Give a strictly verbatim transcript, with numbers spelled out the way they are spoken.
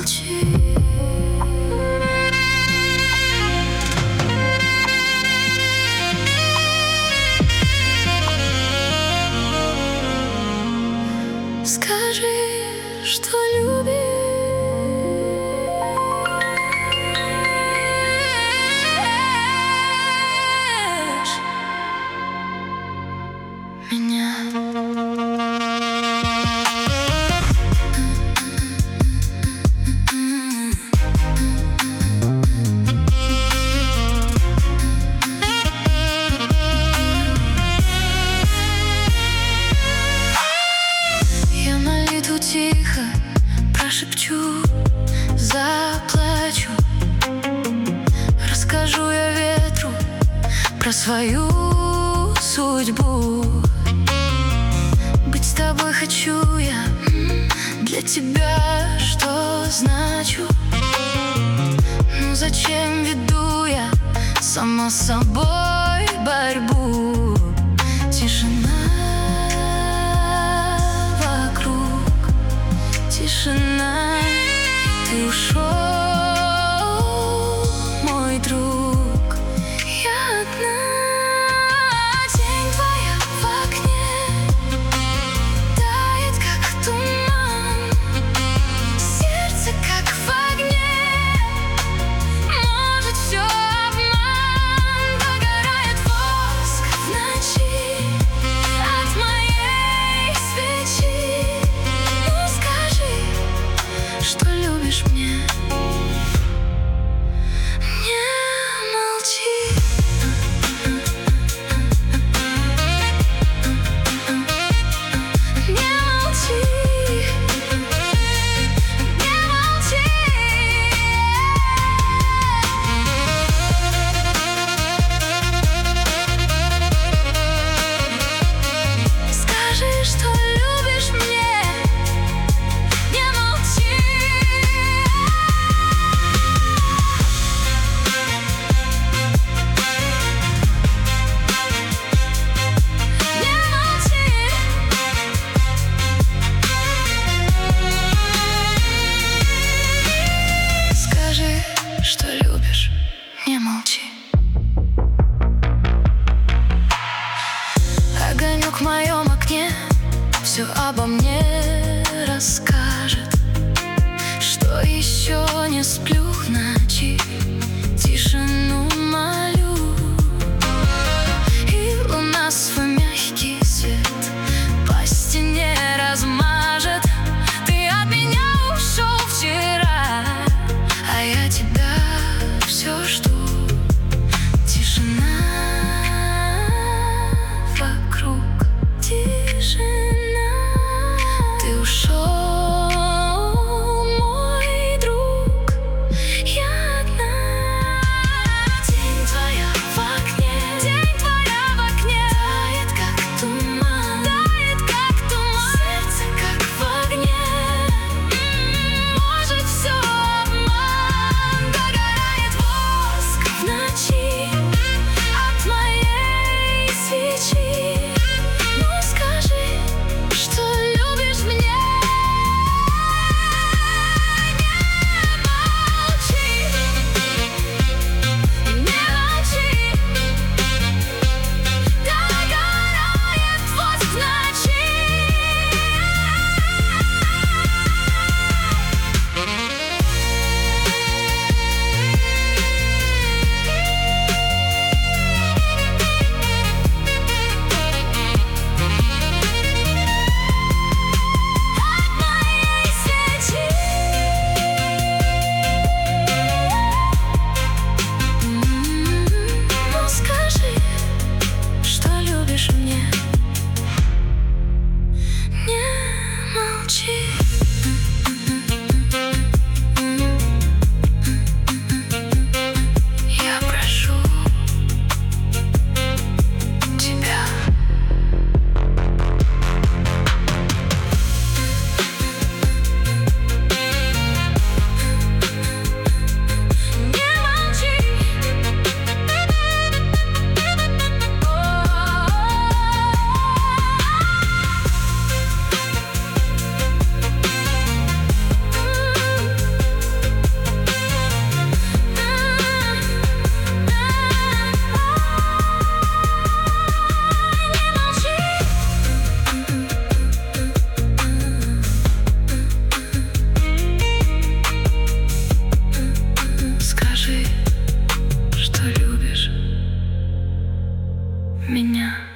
молчи. Скажи, что любишь меня. Тихо прошепчу, заплачу, расскажу я ветру про свою судьбу. Быть с тобой хочу я, для тебя что значу. Ну зачем веду я сама с собой борьбу? Тишина, тишина, ты ушел, мой друг. Я одна, тень твоя в окне тает, как туман. Сердце, как в огне, может, все обман. Догорает воск в ночи от моей свечи. Что любишь мне? Не молчи. Не молчи. Не молчи. Скажи, что любишь мне. Что любишь, не молчи. Огонек в моем окне все обо мне расскажет. Что еще не сплю в ночи, тишину молю. И луна свой мягкий свет по стене размажет. Ты от меня ушел вчера, а я тебя все жду. Тишина вокруг, тишина. Ты ушел, мой друг. меня.